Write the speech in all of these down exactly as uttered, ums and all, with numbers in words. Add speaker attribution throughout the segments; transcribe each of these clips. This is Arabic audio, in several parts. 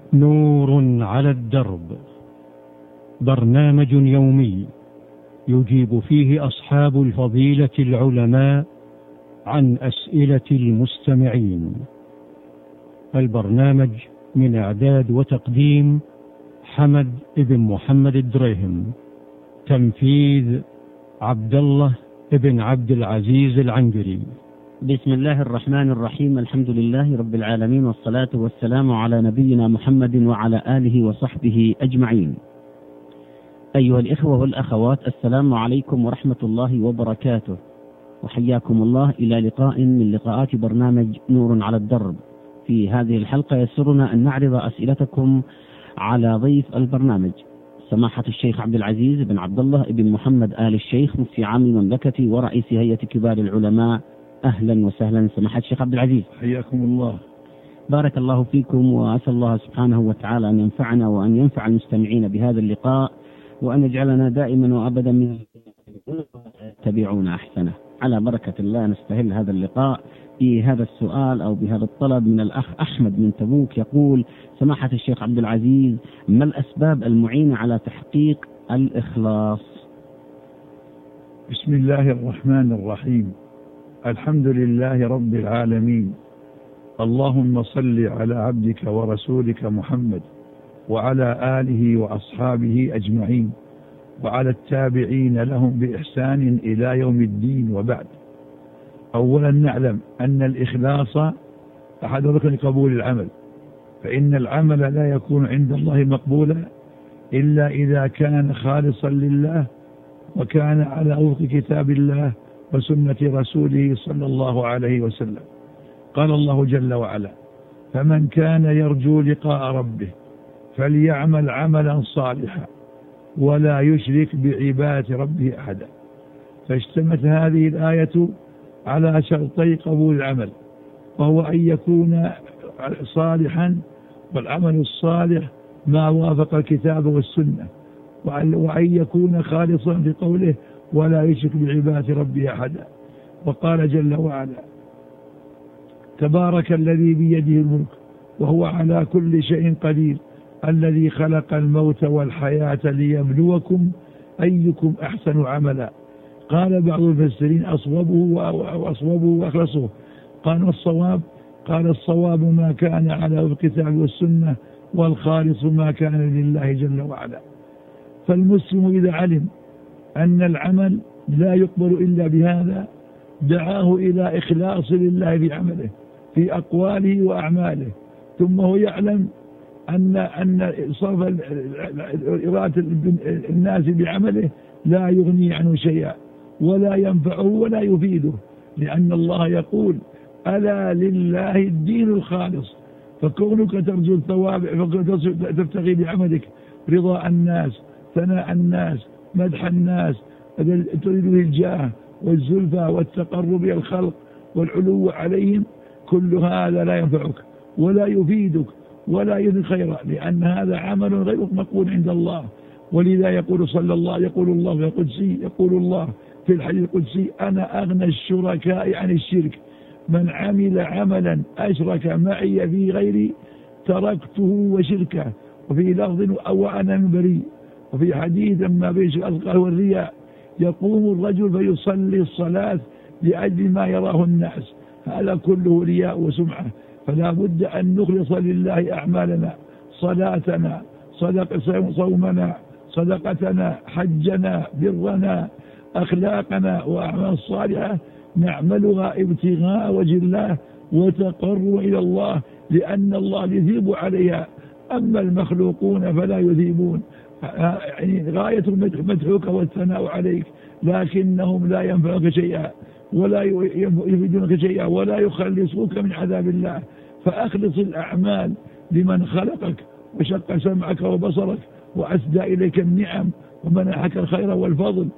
Speaker 1: نور على الدرب، برنامج يومي يجيب فيه أصحاب الفضيلة العلماء عن أسئلة المستمعين. البرنامج من إعداد وتقديم حمد بن محمد الدريهم، تنفيذ عبد الله بن عبد العزيز العنجري.
Speaker 2: بسم الله الرحمن الرحيم، الحمد لله رب العالمين، والصلاة والسلام على نبينا محمد وعلى آله وصحبه أجمعين. أيها الإخوة والأخوات، السلام عليكم ورحمة الله وبركاته، وحياكم الله إلى لقاء من لقاءات برنامج نور على الدرب. في هذه الحلقة يسرنا أن نعرض أسئلتكم على ضيف البرنامج سماحة الشيخ عبد العزيز بن عبد الله بن محمد آل الشيخ، مفتي عام المملكة ورئيس هيئة كبار العلماء. أهلا وسهلا سماحة الشيخ عبد العزيز،
Speaker 3: حياكم الله.
Speaker 2: بارك الله فيكم، وأسأل الله سبحانه وتعالى أن ينفعنا وأن ينفع المستمعين بهذا اللقاء، وأن يجعلنا دائما وأبدا من تبعون أحسنه. على بركة الله نستهل هذا اللقاء بهذا السؤال أو بهذا الطلب من الأخ أحمد من تبوك، يقول: سماحة الشيخ عبد العزيز، ما الأسباب المعينة على تحقيق الإخلاص؟
Speaker 3: بسم الله الرحمن الرحيم، الحمد لله رب العالمين، اللهم صل على عبدك ورسولك محمد وعلى آله وأصحابه أجمعين، وعلى التابعين لهم بإحسان إلى يوم الدين، وبعد. أولا نعلم أن الإخلاص أحد ركن قبول العمل، فإن العمل لا يكون عند الله مقبولا إلا إذا كان خالصا لله، وكان على وفق كتاب الله وسنة رسوله صلى الله عليه وسلم. قال الله جل وعلا: فمن كان يرجو لقاء ربه فليعمل عملا صالحا ولا يشرك بعبادة ربه أحدا. فاشتمت هذه الآية على شرطي قبول العمل، وهو أن يكون صالحا، والعمل الصالح ما وافق الكتاب والسنة، وأن يكون خالصا في قوله ولا يشرك بعبادة ربه أحدا. وقال جل وعلا: تبارك الذي بيده الملك وهو على كل شيء قدير، الذي خلق الموت والحياة ليبلوكم أيكم أحسن عملا. قال بعض المفسرين: أصوبه وأصوبه وأخلصه. قال الصواب قال الصواب ما كان على الكتاب والسنة، والخالص ما كان لله جل وعلا. فالمسلم إذا علم أن العمل لا يقبل إلا بهذا دعاه إلى إخلاص لله في عمله في أقواله وأعماله، ثم هو يعلم أن أن صرف إرادة الناس بعمله لا يغني عنه شيئا ولا ينفعه ولا يفيده، لأن الله يقول: ألا لله الدين الخالص. فكونك ترجو الثواب تبتغي بعملك رضاء الناس، ثناء الناس، مدح الناس، تريد الجاه والزلفى والتقرب إلى الخلق والعلو عليهم، كل هذا لا ينفعك ولا يفيدك ولا يفيد خيرا، لأن هذا عمل غير مقبول عند الله. ولذا يقول صلى الله يقول الله في القدسي يقول الله في الحديث القدسي: أنا أغنى الشركاء عن الشرك، من عمل عملا أشرك معي في غيري تركته وشركه. وفي لفظ: أو أنا من بريء. وفي حديث ما بين الأصغر والرياء: يقوم الرجل فيصلي الصلاة لأجل ما يراه الناس، هذا كله رياء وسمعة. فلا بد أن نخلص لله أعمالنا، صلاتنا، صدق صومنا، صدقتنا، حجنا، برنا، أخلاقنا، وأعمال صالحة نعملها ابتغاء وجه الله وتقرب إلى الله، لأن الله يثيب عليها، أما المخلوقون فلا يثيبون. يعني غاية مدحك والثناء عليك، لكنهم لا ينفعك شيئا ولا يفيدونك شيئا ولا يخلصوك من عذاب الله. فأخلص الأعمال لمن خلقك وشق سمعك وبصرك وأسدى إليك النعم ومنحك الخير والفضل،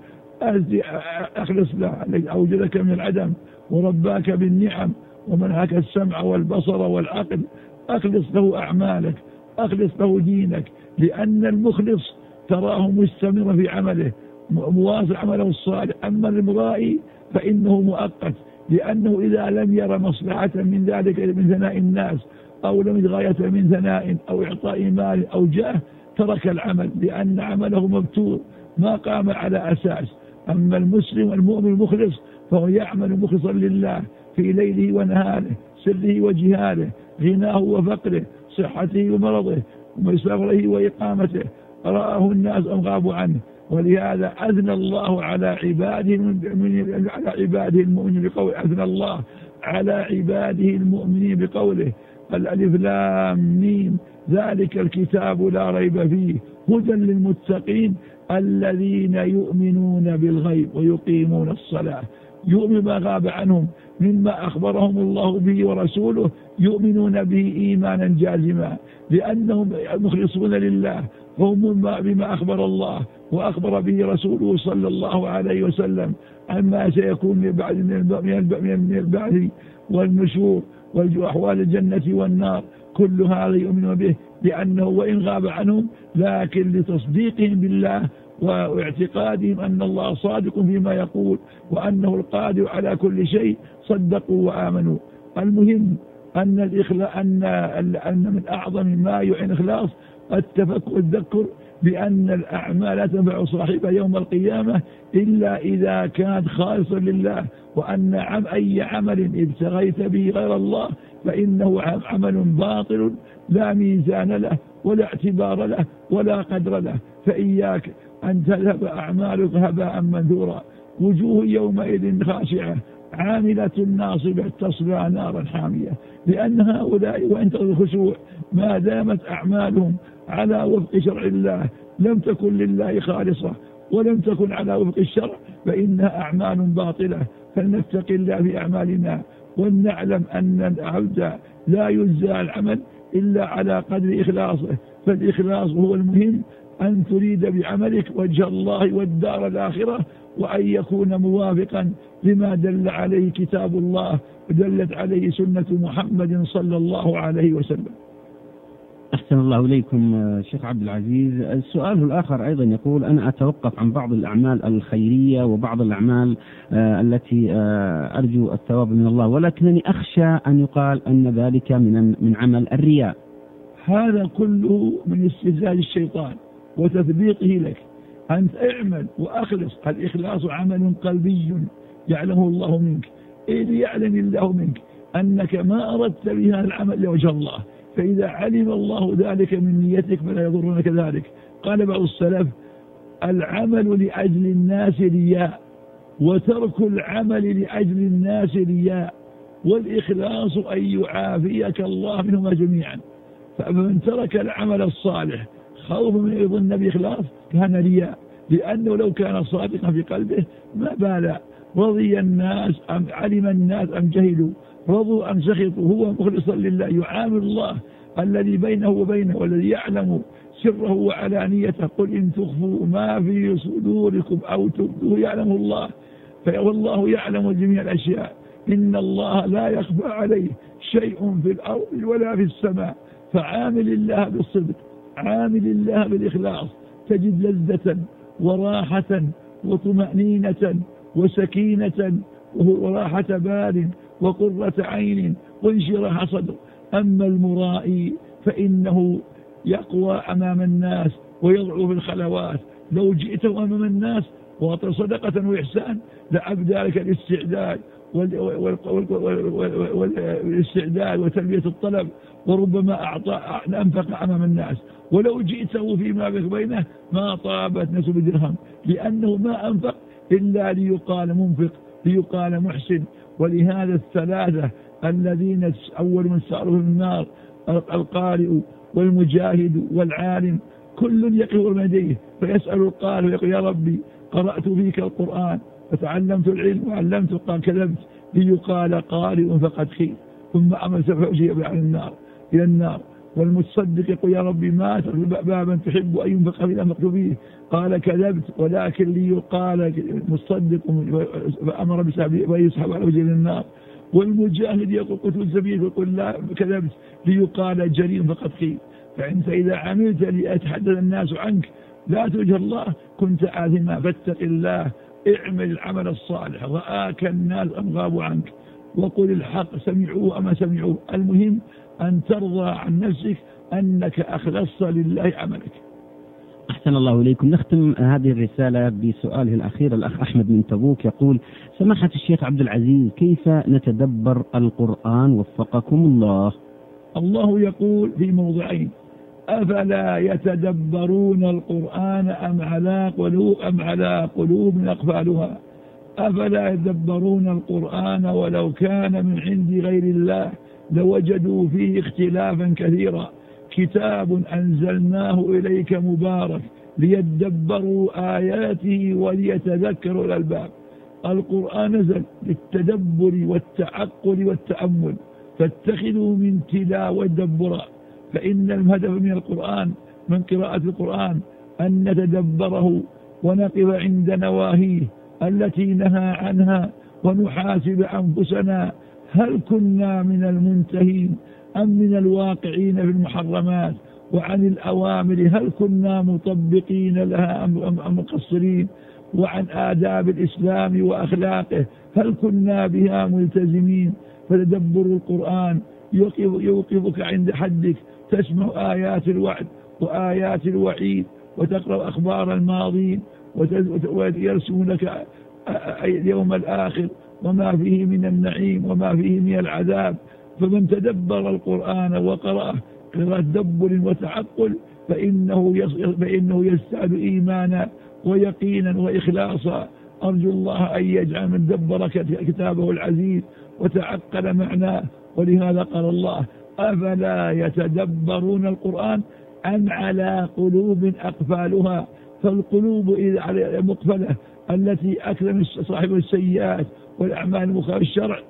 Speaker 3: أخلص له، أوجدك من العدم ورباك بالنعم ومنحك السمع والبصر والعقل، أخلص له أعمالك، أخلص له دينك، لأن المخلص تراه مستمر في عمله مواصل عمله الصالح. أما المرائي فإنه مؤقت، لأنه إذا لم ير مصلحة من ذلك من ثناء الناس أو لم يجد غاية من ثناء أو إعطاء مال أو جاه ترك العمل لأن عمله مبتور ما قام على أساس. أما المسلم المؤمن المخلص فهو يعمل مخلصا لله في ليله ونهاره، سره وجهاله، غناه وفقره، صحته ومرضه، وسفره وإقامته، رآه الناس أم غابوا عنه. ولهذا أثنى الله على عباده من على عباده المؤمنين بقوله أثنى الله على عباده المؤمنين بقوله الألف لام ميم ذلك الكتاب لا ريب فيه هدى للمتقين الذين يؤمنون بالغيب ويقيمون الصلاة. يؤمن ما غاب عنهم مما أخبرهم الله به ورسوله، يؤمنون به إيمانا جازما لأنهم مخلصون لله، هم بما أخبر الله وأخبر به رسوله صلى الله عليه وسلم عما سيكون من بعد من البعث والنشور وأحوال الجنة والنار، كل هذا يؤمن به لأنه وإن غاب عنهم لكن لتصديقهم بالله واعتقادهم أن الله صادق فيما يقول وأنه القادر على كل شيء صدقوا وآمنوا. المهم أن الإخلاء أن أن من أعظم ما يعين الإخلاص التفكر والتذكر بأن الأعمال لا تنفع صاحبها يوم القيامة إلا إذا كانت خالصا لله، وأن عم أي عمل ابتغيت به غير الله فإنه عمل باطل لا ميزان له ولا اعتبار له ولا قدر له. فإياك أن تذهب أعمالك هباء منثورا. وجوه يومئذ خاشعة عاملة ناصبة تصلى نارا حامية، لأن هؤلاء وإن تغير الخشوع ما دامت أعمالهم على وفق شرع الله لم تكن لله خالصة ولم تكن على وفق الشرع فإنها أعمال باطلة. فلنتقي الله في أعمالنا ولنعلم أن العبد لا يجزى العمل إلا على قدر إخلاصه، فالإخلاص هو المهم، أن تريد بعملك وجه الله والدار الآخرة، وأن يكون موافقا لما دل عليه كتاب الله ودلت عليه سنة محمد صلى الله عليه وسلم.
Speaker 2: أحسن الله إليكم شيخ عبد العزيز. السؤال الآخر أيضا يقول أنا أتوقف عن بعض الأعمال الخيرية وبعض الأعمال آه التي آه أرجو الثواب من الله، ولكنني أخشى أن يقال أن ذلك من من عمل الرياء.
Speaker 3: هذا كله من استفزاز الشيطان وتثبيطه لك. أنت اعمل وأخلص. الإخلاص عمل قلبي يعلمه الله منك، إذ يعلم الله منك أنك ما أردت بهذا العمل لوجه الله، فإذا علم الله ذلك من نيتك فلا يضرونك ذلك. قال بعض السلف العمل لأجل الناس رياء، وترك العمل لأجل الناس رياء، والإخلاص أن يعافيك الله منهما جميعا. فمن ترك العمل الصالح خوف من يظن بإخلاص كان رياء، لأنه لو كان صادقا في قلبه ما بال رضي الناس أم علم الناس أم جهلوا، رضوا أم سخطوا، هو مخلصا لله يعامل الله الذي بينه وبينه والذي يعلم سره وعلانيته. قل إن تخفوا ما في صدوركم أو تبدوه يعلم الله، فالله يعلم جميع الأشياء. إن الله لا يخفى عليه شيء في الأرض ولا في السماء. فعامل الله بالصدق، عامل الله بالإخلاص، تجد لذة وراحة وطمأنينة وسكينة وراحة بال وقرة عين وانشراح صدر. أما المرائي فإنه يقوى أمام الناس ويضعف في الخلوات. لو جئته أمام الناس وأعطى صدقة وإحسان لأبدى لك الاستعداد والاستعداد وتلبية الطلب، وربما أعطى أنفق أمام الناس. ولو جئته فيما بينه ما طابت نفسه بدرهم، لأنه ما أنفق إلا ليقال منفق، ليقال محسن. ولهذا الثلاثة الذين أول من سأروا في النار القارئ والمجاهد والعالم كل يقف يديه فيسأل القارئ ويقول يا ربي قرأت فيك القرآن فتعلمت العلم وعلمت، قال كذبت، ليقال قارئ فقد خير، ثم أمل سفعجي على النار إلى النار. والمتصدق يقول يا ربي ما تغلب بابا تحب أن ينفق في الأمر فيه، قال كذبت، ولكن ليقال مصدق فأمر بسحبه ويسحب على وجه النار. والمجاهد يقول قتل سبيل يقول لا كذبت، ليقال جريم فقد خير. فأنت إذا عملت ليتحدث الناس عنك لا توجه الله كنت آثما، فاتق الله، اعمل العمل الصالح. رآك الناس أم غابوا عنك، وقل الحق سمعوه أما سمعوه. المهم أن ترضى عن نفسك أنك أخلصت لله عملك.
Speaker 2: أحسن الله إليكم. نختم هذه الرسالة بسؤاله الأخير. الأخ أحمد من تبوك يقول: سماحة الشيخ عبد العزيز، كيف نتدبر القرآن وفقكم الله؟
Speaker 3: الله يقول في موضعين: أفلا يتدبرون القرآن أم على قلوب أم على قلوب أقفالها. أفلا يتدبرون القرآن ولو كان من عند غير الله لوجدوا فيه اختلافا كثيرا. كتاب أنزلناه إليك مبارك ليدبروا آياته وليتذكروا الألباب. القرآن نزل للتدبر والتعقل والتأمل، فاتخذوا من تلاوة دبرا، فإن الهدف من القرآن من قراءة القرآن أن نتدبره ونقف عند نواهيه التي نهى عنها، ونحاسب أنفسنا هل كنا من المنتهين أم من الواقعين في المحرمات، وعن الأوامر هل كنا مطبقين لها أم مقصرين، وعن آداب الإسلام وأخلاقه هل كنا بها ملتزمين. فتدبر القرآن يوقف يوقفك عند حدك، تسمع آيات الوعد وآيات الوعيد، وتقرأ أخبار الماضين، ويرسم لك اليوم الآخر وما فيه من النعيم وما فيه من العذاب. فمن تدبر القرآن وقرأه قراءة تدبر وتعقل فإنه فإنه يزداد إيمانا ويقينا وإخلاصا. أرجو الله أن يجعل من دبر كتابه العزيز وتعقل معناه. ولهذا قال الله: أفلا يتدبرون القرآن أم على قلوب أقفالها. فالقلوب إذا مقفلة التي أكرم صاحب السيئات والأعمال المخالفة الشرع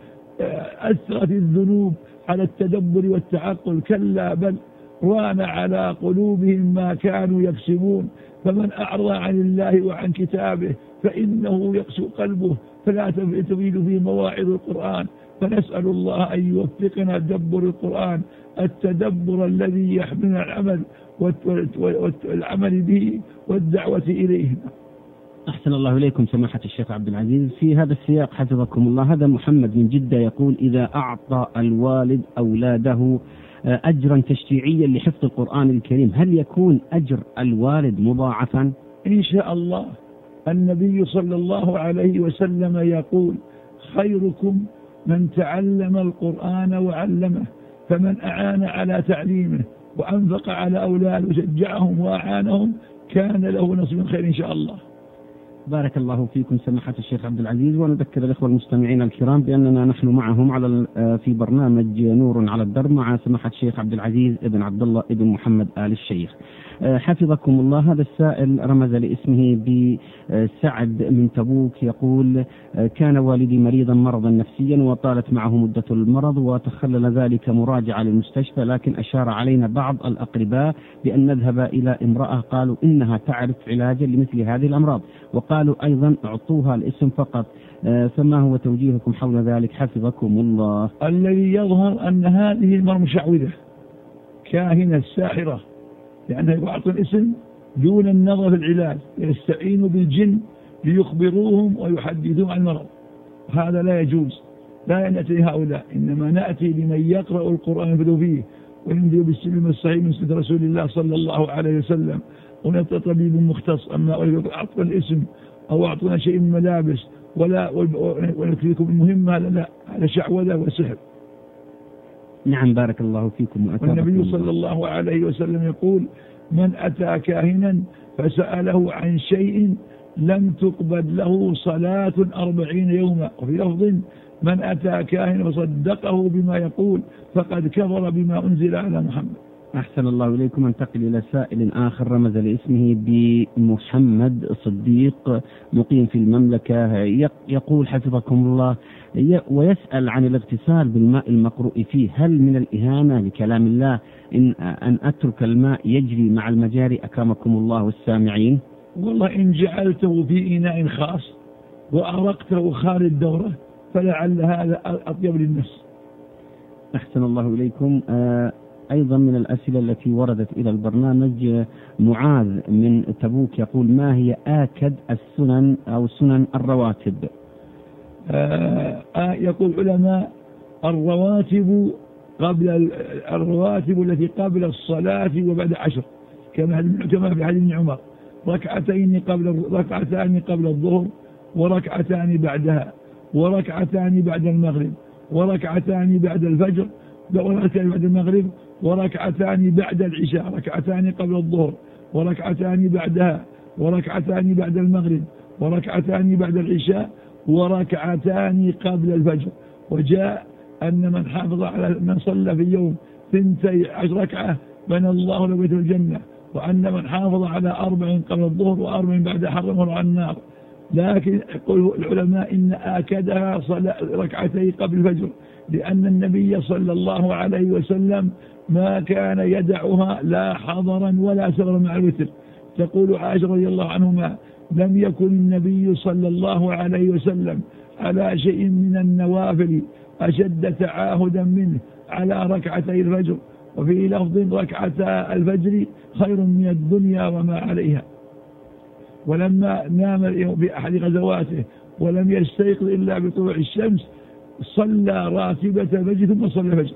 Speaker 3: أثرت الذنوب على التدبر والتعقل. كلا بل ران على قلوبهم ما كانوا يكسبون. فمن أعرض عن الله وعن كتابه فإنه يقسو قلبه، فلا تبيل في مواعظ القرآن. فنسأل الله أن يوفقنا تدبر القرآن، التدبر الذي يحملنا العمل والعمل به والدعوة إليه.
Speaker 2: أحسن الله إليكم سماحة الشيخ عبد العزيز. في هذا السياق حفظكم الله، هذا محمد من جدة يقول: إذا أعطى الوالد أولاده أجرا تشجيعيا لحفظ القرآن الكريم، هل يكون أجر الوالد مضاعفا؟
Speaker 3: إن شاء الله. النبي صلى الله عليه وسلم يقول: خيركم من تعلم القرآن وعلمه. فمن أعان على تعليمه وأنفق على أولاده وشجعهم وأعانهم كان له نصيب خير إن شاء الله.
Speaker 2: بارك الله فيكم سماحة الشيخ عبد العزيز. ونذكر الإخوة المستمعين الكرام بأننا نحن معهم على في برنامج نور على الدرب مع سماحة الشيخ عبد العزيز ابن عبد الله ابن محمد آل الشيخ. حفظكم الله. هذا السائل رمز لاسمه بسعد من تبوك يقول: كان والدي مريضا مرضا نفسيا وطالت معه مدة المرض، وتخلل ذلك مراجعة للمستشفى، لكن أشار علينا بعض الأقرباء بأن نذهب إلى امرأة قالوا إنها تعرف علاجا لمثل هذه الأمراض، وقالوا أيضا اعطوها الاسم فقط. فما هو توجيهكم حول ذلك حفظكم الله؟
Speaker 3: الذي يظهر أن هذه المرأة مشعوذة كاهنة ساحرة، لأنها يعطي الاسم دون النظر في العلاج، يستعينوا بالجن ليخبروهم ويحدثون عن المرض. هذا لا يجوز، لا نأتي هؤلاء، إنما نأتي لمن يقرأ القرآن ينفذ فيه وينفذ بالسلم الصحيح من سنة رسول الله صلى الله عليه وسلم، ونأتي طبيب مختص. أما أعطوا الاسم أو أعطونا شيء من ملابس ولا ونكفيكم المهم، هذا لا، هذا شعوذة وسحر.
Speaker 2: نعم بارك الله فيكم.
Speaker 3: والنبي صلى الله عليه وسلم يقول: من أتى كاهنا فسأله عن شيء لم تقبل له صلاة أربعين يوما. وفي لفظ: من أتى كاهنا فصدقه بما يقول فقد كفر بما أنزل على محمد.
Speaker 2: أحسن الله إليكم. انتقل إلى سائل آخر رمز لاسمه بمحمد صديق مقيم في المملكة، يقول حفظكم الله ويسأل عن الاغتسال بالماء المقروء فيه، هل من الإهانة لكلام الله إن أن أترك الماء يجري مع المجاري أكرمكم الله والسامعين؟
Speaker 3: والله إن جعلته في إناء خاص وأرقته خارج الدورة فلعل هذا أطيب للنفس.
Speaker 2: أحسن الله إليكم. آه أيضا من الأسئلة التي وردت إلى البرنامج معاذ من تبوك يقول: ما هي آكد السنن أو سنن الرواتب؟
Speaker 3: آه آه يقول علماء: الرواتب قبل الرواتب التي قبل الصلاة وبعد عشر، كما كما في حديث ابن عمر، ركعتين قبل ركعتان قبل الظهر، وركعتان بعدها، وركعتان بعد المغرب، وركعتان بعد الفجر، وركعتان بعد المغرب، وركعتان بعد العشاء، ركعتان قبل الظهر، وركعتان بعدها، وركعتان بعد المغرب، وركعتان بعد العشاء، وركعتان قبل الفجر. وجاء أن من حافظ على من صلى في اليوم ثنتي عشر ركعة بنى الله له بيت الجنة، وأن من حافظ على أربع قبل الظهر وأربع بعد حرمه على النار. لكن يقول العلماء إن آكدها صلاة ركعتي قبل الفجر، لأن النبي صلى الله عليه وسلم ما كان يدعها لا حضرا ولا سفرا مع الوتر. تقول عائشة رضي الله عنهما: لم يكن النبي صلى الله عليه وسلم على شيء من النوافل أشد تعاهدا منه على ركعتي الفجر، وفي لفظ: ركعتا الفجر خير من الدنيا وما عليها. ولما نام في أحد غزواته ولم يستيقظ إلا بطلوع الشمس صلى راتبة الفجر ثم صلى الفجر.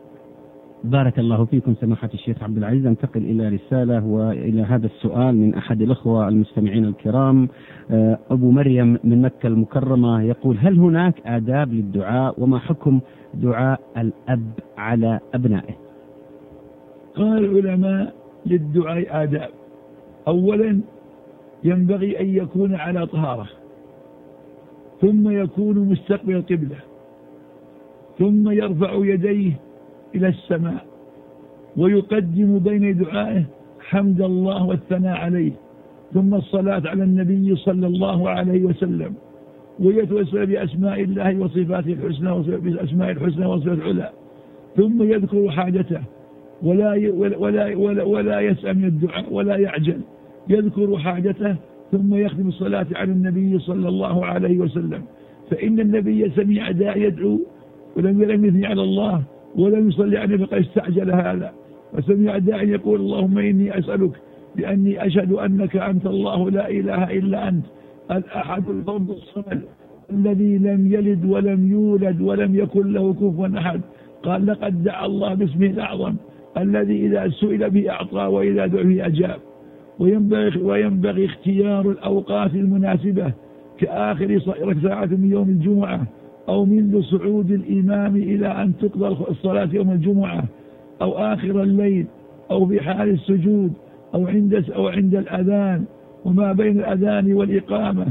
Speaker 2: بارك الله فيكم سماحة الشيخ عبد العزيز. انتقل إلى رسالة وإلى هذا السؤال من أحد الأخوة المستمعين الكرام، أبو مريم من مكة المكرمة، يقول: هل هناك آداب للدعاء، وما حكم دعاء الأب على أبنائه؟
Speaker 3: قال العلماء: للدعاء آداب. أولا ينبغي أن يكون على طهارة، ثم يكون مستقبل القبلة، ثم يرفع يديه إلى السماء، ويقدم بين دعائه حمد الله والثناء عليه، ثم الصلاة على النبي صلى الله عليه وسلم، ويتوسل بأسماء الله وصفاته الحسنى وبأسماء الحسنى وصفاته العلى، ثم يذكر حاجته ولا ولا ولا, ولا يسأم من الدعاء ولا يعجل، يذكر حاجته ثم يختم الصلاة على النبي صلى الله عليه وسلم. فإن النبي سمع داعي يدعو ولم يلم يثني على الله ولم يصلي عليه فقد استعجل هذا، وسمع داعي يقول: اللهم إني أسألك بأني أشهد أنك أنت الله لا إله إلا أنت الأحد الفرد الصمد الذي لم يلد ولم يولد ولم يكن له كفوا أحد. قال: لقد دعا الله باسمه الأعظم الذي إذا سئل به أعطى وإذا دعا به أجاب. وينبغي, وينبغي اختيار الأوقات المناسبة كآخر ساعة من يوم الجمعة، أو منذ صعود الإمام إلى أن تقضى الصلاة يوم الجمعة، أو آخر الليل، أو في حال السجود، أو عند أو عند الأذان، وما بين الأذان والإقامة.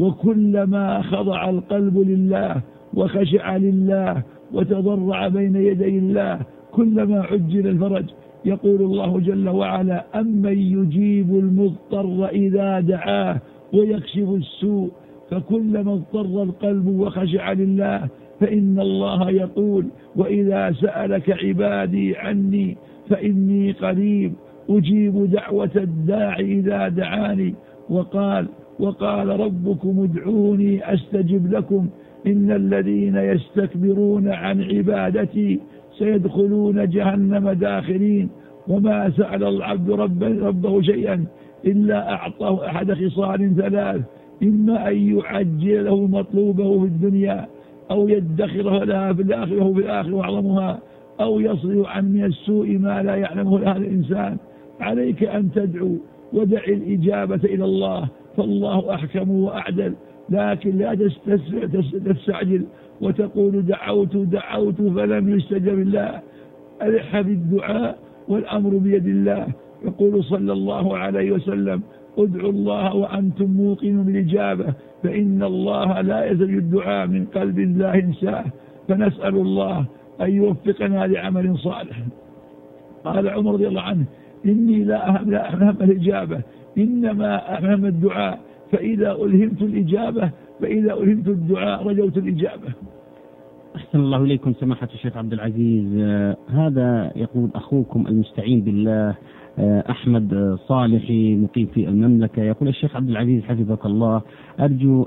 Speaker 3: وكلما خضع القلب لله وخشع لله وتضرع بين يدي الله كلما عجل الفرج. يقول الله جل وعلا: أمن يجيب المضطر إذا دعاه ويكشف السوء. فكلما اضطر القلب وخشع لله فإن الله يقول: وإذا سألك عبادي عني فإني قريب أجيب دعوة الداعي إذا دعاني. وقال وقال ربكم ادعوني أستجب لكم إن الذين يستكبرون عن عبادتي سيدخلون جهنم داخرين. وما سأل العبد رب ربه شيئا إلا أعطاه أحد خصال ثلاث: إما أن يعجل له مطلوبه في الدنيا، أو يدخره لها في الآخرة وهو في الآخرة وأعظمها، أو يصرف عن من السوء ما لا يعلمه هذا الإنسان. عليك أن تدعو ودع الإجابة إلى الله، فالله أحكم وأعدل. لكن لا تستعجل وتقول دعوت دعوت فلم يستجب الله. ألح بالدعاء والأمر بيد الله. يقول صلى الله عليه وسلم: ادعوا الله وأنتم موقنون بالإجابة، فإن الله لا يزل الدعاء من قلب لا ينساه. فنسأل الله أن يوفقنا لعمل صالح. قال عمر رضي الله عنه: إني لا أهم, لا أهم الإجابة، إنما أهم الدعاء، فإذا ألهمت الإجابة فإذا ألهمت الدعاء رجوت الإجابة.
Speaker 2: أحسن الله إليكم سماحة الشيخ عبد العزيز. آه هذا يقول أخوكم المستعين بالله: أحمد صالحي مقيم في المملكة، يقول: الشيخ عبد العزيز حفظك الله، أرجو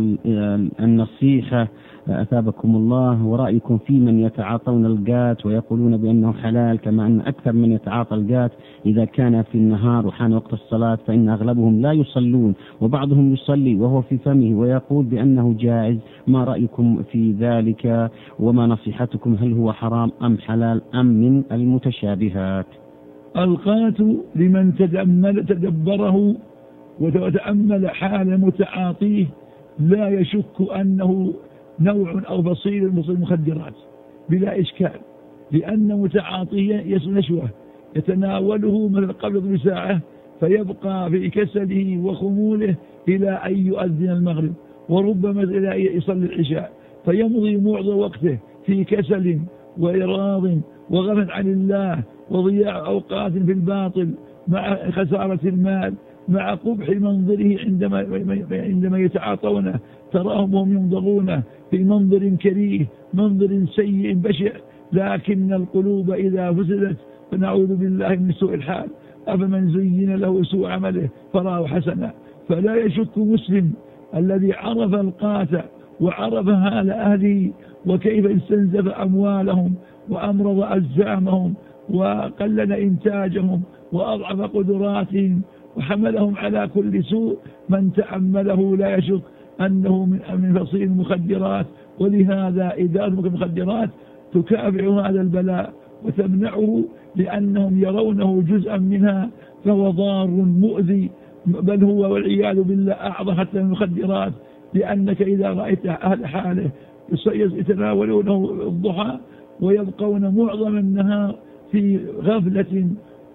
Speaker 2: النصيحة أثابكم الله ورأيكم في من يتعاطون الجات ويقولون بأنه حلال، كما أن أكثر من يتعاطى الجات إذا كان في النهار وحان وقت الصلاة فإن أغلبهم لا يصلون، وبعضهم يصلي وهو في فمه ويقول بأنه جائز. ما رأيكم في ذلك وما نصيحتكم؟ هل هو حرام أم حلال أم من المتشابهات؟
Speaker 3: القات لمن تدمل تدبره وتأمل حال متعاطيه لا يشك أنه نوع أو فصيل من المخدرات بلا إشكال، لأن متعاطيه ينشوه يتناوله من قبل بساعة فيبقى في كسله وخموله إلى أن يؤذن المغرب، وربما إلى يصلي العشاء، فيمضي معظم وقته في كسل وإراض وغفل عن الله وضياع أوقات في الباطل مع خسارة المال مع قبح منظره عندما عندما يتعاطونه، تراهم وهم ينظرون في منظر كريه منظر سيء بشع، لكن القلوب إذا فسدت فنعوذ بالله من سوء الحال. أفمن زين له سوء عمله فراه حسنا. فلا يشك مسلم الذي عرف القاتل وعرف حال أهله وكيف استنزف أموالهم وأمرض أجسامهم وقلل إنتاجهم وأضعف قدراتهم وحملهم على كل سوء، من تأمله لا يشك أنه من فصيل المخدرات. ولهذا إدارة المخدرات تكافئ هذا البلاء وتمنعه، لأنهم يرونه جزءا منها فهو ضار مؤذي، بل هو والعياذ بالله أعظم حتى من المخدرات، لأنك إذا رأيت أهل حاله يتناولونه الضحى ويبقون معظم النهار في غفلة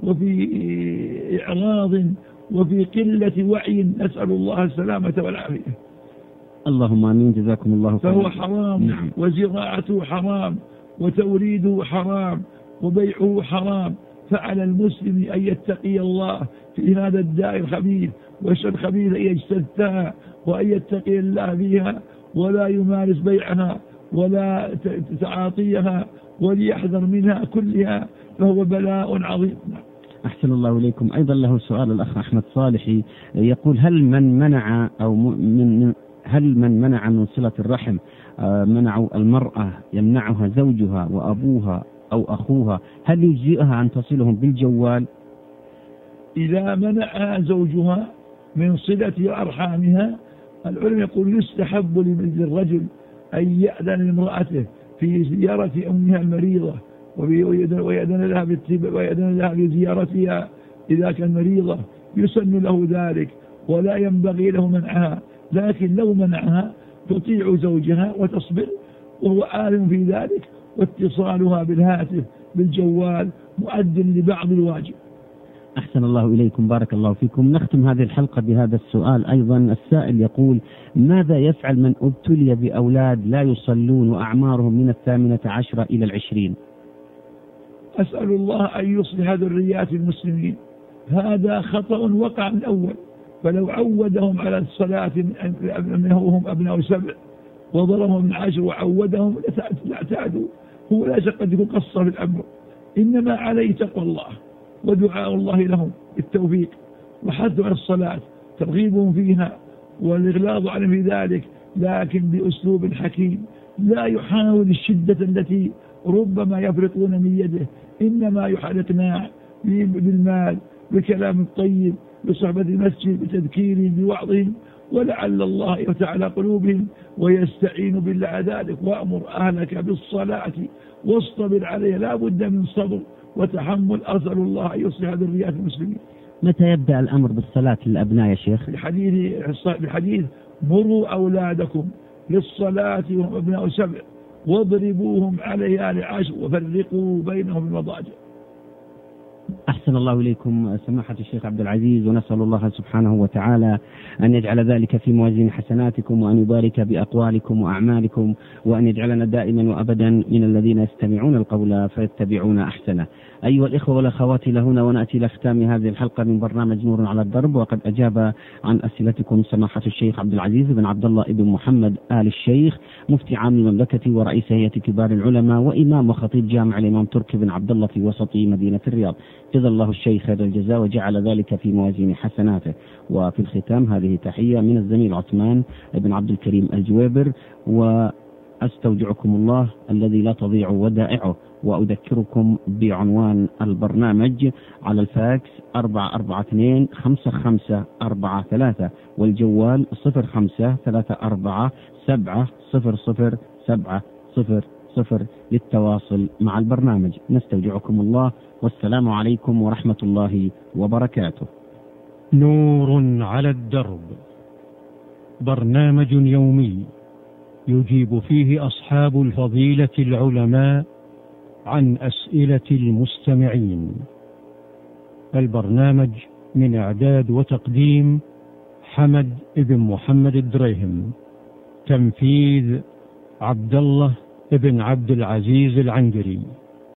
Speaker 3: وفي إعراض وفي قلة وعي، نسأل الله السلامة والعافية.
Speaker 2: اللهم آمين، جزاكم الله خيرا.
Speaker 3: فهو حرام. نعم. وزراعته حرام وتوريده حرام وبيعه حرام، فعلى المسلم أن يتقي الله في هذا الداء الخبيث والشر الخبيث، أن يجتثها وأن يتقي الله فيها ولا يمارس بيعها ولا تعاطيها وليحذر منها كلها، فهو بلاء عظيم.
Speaker 2: أحسن الله إليكم. أيضا له سؤال الأخ أحمد صالحي، يقول: هل من منع أو من هل من منع من صلة الرحم منعوا المرأة يمنعها زوجها وأبوها أو أخوها، هل يجزئها أن تصلهم بالجوال؟
Speaker 3: إذا منعها زوجها من صلة أرحامها، العلم يقول يستحب للرجل أن يأذن لامرأته في زيارة أمها المريضة ويأذن لها ويأذن لها بزيارتها إذا كان مريضة، يسن له ذلك ولا ينبغي له منعها. لكن لو منعها تطيع زوجها وتصبر وهو عالم في ذلك، واتصالها بالهاتف بالجوال مؤذن لبعض الواجب.
Speaker 2: أحسن الله إليكم، بارك الله فيكم. نختم هذه الحلقة بهذا السؤال أيضا. السائل يقول: ماذا يفعل من ابتلي بأولاد لا يصلون وأعمارهم من الثامنة عشرة إلى العشرين؟
Speaker 3: أسأل الله أن يصلح ذريات المسلمين. هذا خطأ وقع من الأول، فلو عودهم على الصلاة منهم أبناء سبع وضرهم من عشر وعودهم لاعتادوا. هو لا شك قد يكون قصة في الأمر، إنما عليه تقوى الله ودعاء الله لهم بالتوفيق وحث على الصلاة ترغيبهم فيها والإغلاظ عنهم في ذلك، لكن بأسلوب حكيم لا يحاول الشدة التي ربما يفرطون من يده، إنما يحرقنا بالمال بكلام الطيب بصحبة المسجد بتذكيرهم بوعظهم، ولعل الله يفتح قلوبهم ويستعين بالله ذلك. وأمر أهلك بالصلاة واصطبر عليها، لا بد من صبر وتحمل. أسأل الله أن يصلح ذريات المسلمين.
Speaker 2: متى يبدأ الأمر بالصلاة للأبناء يا شيخ؟
Speaker 3: الحديث الحديث مروا أولادكم للصلاة وهم أبناء سبع واضربوهم عليها لعشر وفرقوا بينهم المضاجع.
Speaker 2: أحسن الله إليكم سماحة الشيخ عبد العزيز، ونسأل الله سبحانه وتعالى أن يجعل ذلك في موازين حسناتكم وأن يبارك بأقوالكم وأعمالكم وأن يجعلنا دائما وأبدا من الذين يستمعون القول فيتبعون أحسنه. أيها الإخوة والأخوات، لهنا ونأتي لختام هذه الحلقة من برنامج نور على الدرب، وقد أجاب عن أسئلتكم سماحة الشيخ عبد العزيز بن عبد الله بن محمد آل الشيخ، مفتي عام المملكة ورئيس هيئة كبار العلماء وإمام وخطيب جامع الإمام تركي بن عبد الله في وسط مدينة الرياض. جزا الله الشيخ خير الجزاء وجعل ذلك في موازين حسناته. وفي الختام هذه تحية من الزميل عثمان بن عبد الكريم الجويبر، وأستودعكم الله الذي لا تضيع ودائعه، وأذكركم بعنوان البرنامج على الفاكس أربعة أربعة اثنين خمسة خمسة أربعة ثلاثة، والجوال صفر خمسة ثلاثة أربعة سبعة صفر صفر سبعة صفر صفر للتواصل مع البرنامج. نستودعكم الله، والسلام عليكم ورحمة الله وبركاته.
Speaker 1: نور على الدرب، برنامج يومي يجيب فيه أصحاب الفضيلة العلماء عن أسئلة المستمعين. البرنامج من إعداد وتقديم حمد بن محمد الدريهم، تنفيذ عبد الله بن عبد العزيز العنقري.